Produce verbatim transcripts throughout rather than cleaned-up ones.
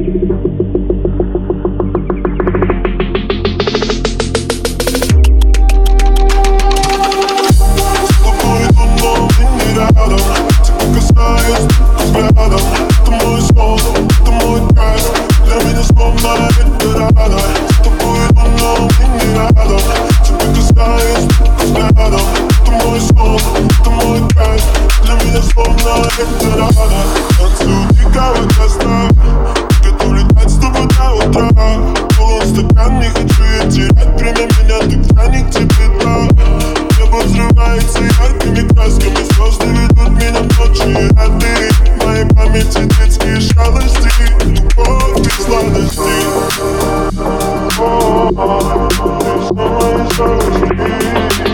Танцую дикого костра, готов летать с тобой до утра. Полон стакан, не хочу я терять время, меня так тянет к тебе, да. Небо взрывается яркими красками, звезды ведут меня в ночи, а ты в моей памяти детские шалости, любовь и сладости. О-о-о, ты все мои шалости.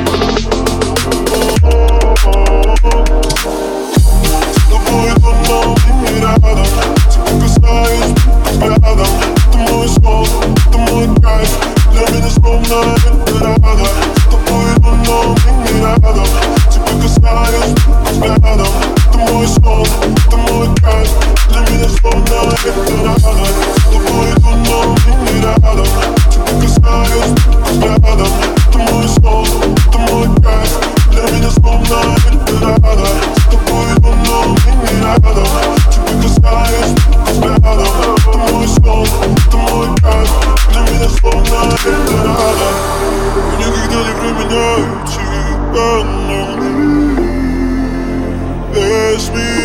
Никогда не променяю тебя на мне. Без меня.